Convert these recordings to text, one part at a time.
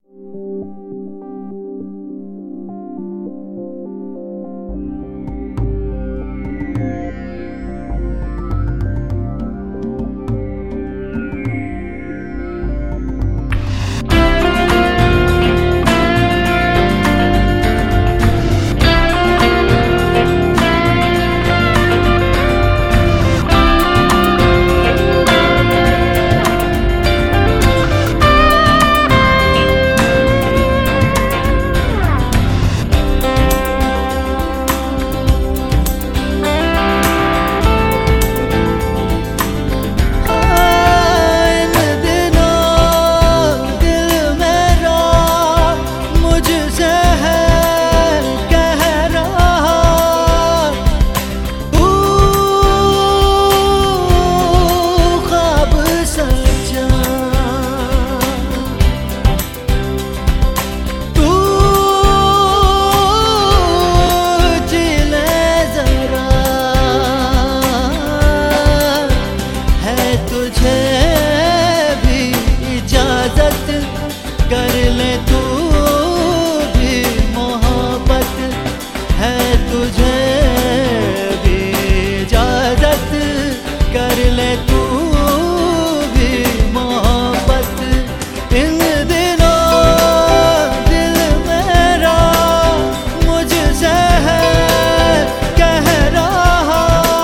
कर ले तू भी मोहब्बत है, तुझे भी इजाजत कर ले तू भी मोहब्बत। इन दिनों दिल मेरा मुझसे है कह रहा,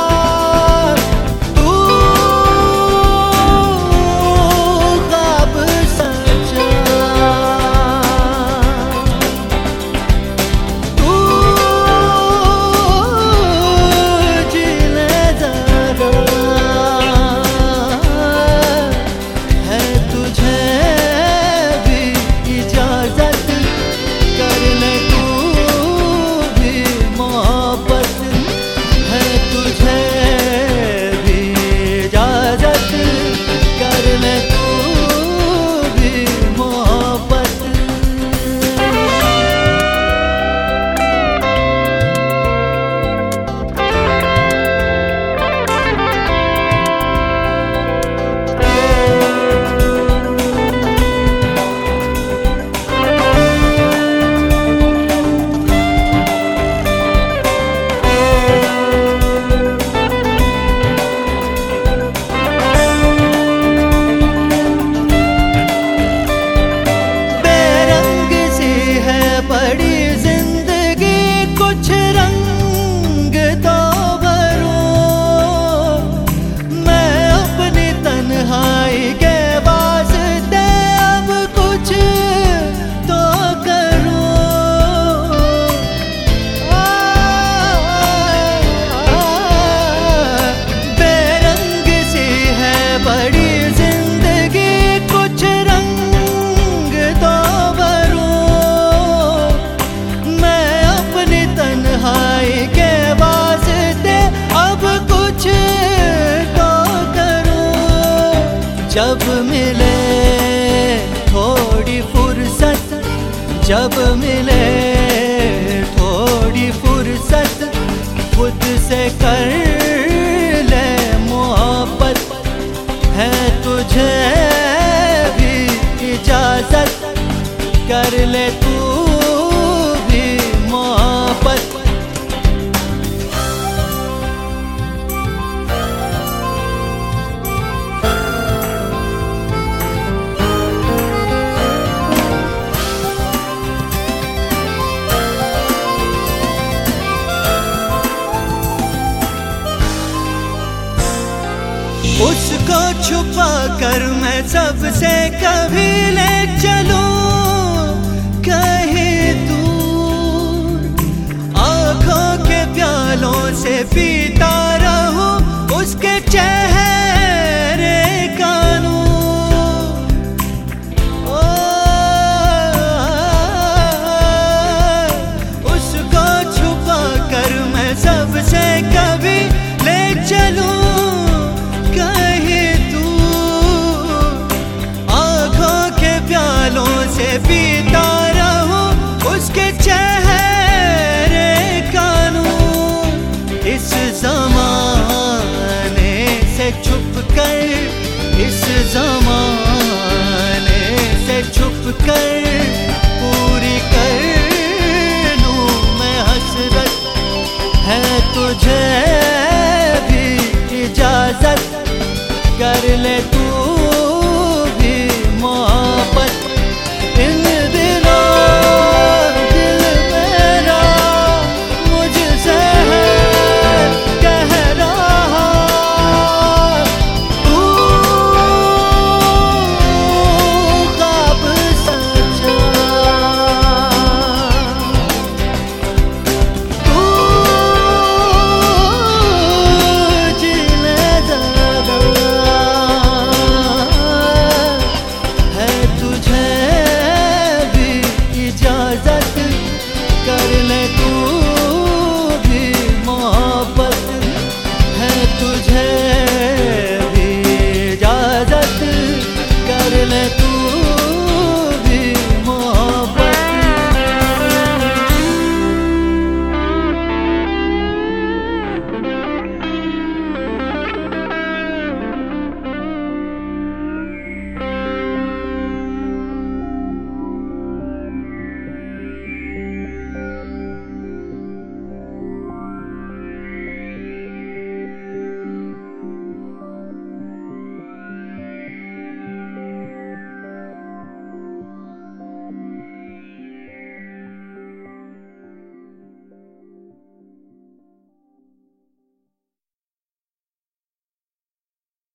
तू ख्वाब सचा, तू जी ले जरा, है तुझे भी इजाजत कर ले तू भी मोहब्बत है, तुझे भी इजाजत कर ले तू भी मोहब्बत। बेरंग सी है बड़ी जिंदगी, कुछ रंग तो भरो, मैं अपनी तन्हाई के वास्ते अब कुछ तो करूं। बेरंग सी है बड़ी जिंदगी, कुछ रंग तो भरूं, मैं अपनी तन्हाई के वास्ते अब कुछ तो करूं। जब मिले थोड़ी फुर्सत, जब मिले थोड़ी फुर्सत, खुद से कर ले मोहब्बत है, तुझे भी इजाजत कर ले तू भी मोहब्बत। उसको छुपा कर मैं सबसे कभी ले चलूं कहीं दूर, आँखों के प्यालों से पीता रहूं उसके चेहरे का नूर। ओ, उसको छुपा कर मैं सबसे कभी ले चलूं कहीं दूर, आँखों के प्यालों से पीता रहूं उसके चेहरे का नूर। इस ज़माने से छुप कर, इस ज़माने